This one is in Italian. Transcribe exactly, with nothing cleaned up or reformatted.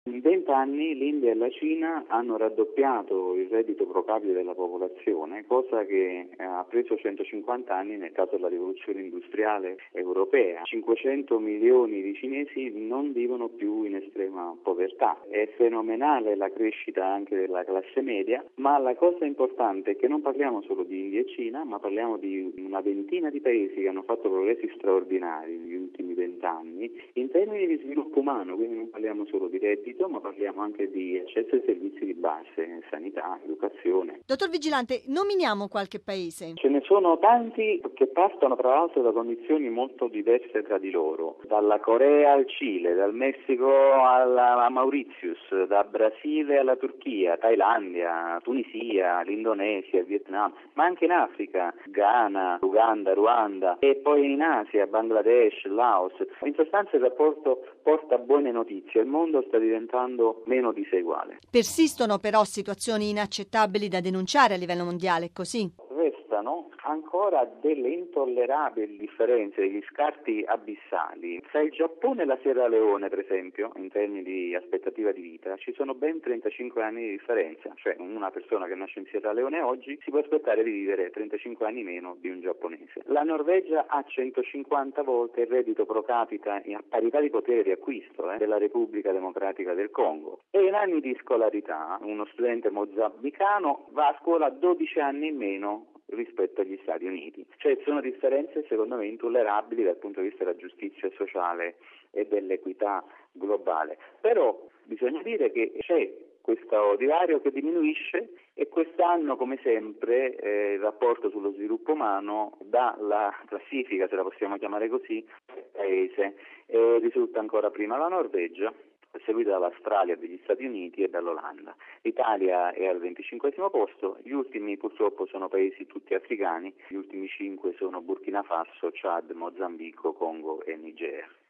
In vent'anni l'India e la Cina hanno raddoppiato il reddito pro capite della popolazione, cosa che ha preso centocinquanta anni nel caso della rivoluzione industriale europea. cinquecento milioni di cinesi non vivono più in estrema povertà. È fenomenale la crescita anche della classe media, ma la cosa importante è che non parliamo solo di India e Cina, ma parliamo di una ventina di paesi che hanno fatto progressi straordinari negli ultimi vent'anni in termini di sviluppo umano, quindi non parliamo solo di reddito, ma parliamo anche di accesso ai servizi di base, sanità, educazione. Dottor Vigilante, nominiamo qualche paese. Ce ne sono tanti che partono tra l'altro da condizioni molto diverse tra di loro, dalla Corea al Cile, dal Messico alla Mauritius, da Brasile alla Turchia, Thailandia, Tunisia, l'Indonesia, Vietnam, ma anche in Africa, Ghana, Uganda, Ruanda e poi in Asia, Bangladesh, Laos. In sostanza il rapporto porta buone notizie, il mondo sta diventando meno diseguale. Persistono però situazioni inaccettabili da denunciare a livello mondiale, è così? Restano ancora delle intollerabili differenze, degli scarti abissali. Tra il Giappone e la Sierra Leone, per esempio, in termini di aspettativa di vita, ci sono ben trentacinque anni di differenza, cioè una persona che nasce in Sierra Leone oggi si può aspettare di vivere trentacinque anni meno di un giapponese. La Norvegia ha centocinquanta volte il reddito pro capita a parità di potere di acquisto eh, della Repubblica Democratica del Congo e in anni di scolarità uno studente mozambicano va a scuola dodici anni in meno rispetto agli Stati Uniti. Cioè sono differenze secondo me intollerabili dal punto di vista della giustizia sociale e dell'equità globale. Però bisogna dire che c'è questo divario che diminuisce e quest'anno, come sempre, eh, il rapporto sullo sviluppo umano dà la classifica, se la possiamo chiamare così, del paese e risulta ancora prima la Norvegia, seguita dall'Australia, dagli Stati Uniti e dall'Olanda. L'Italia è al venticinquesimo posto, gli ultimi purtroppo sono paesi tutti africani, gli ultimi cinque sono Burkina Faso, Chad, Mozambico, Congo e Nigeria.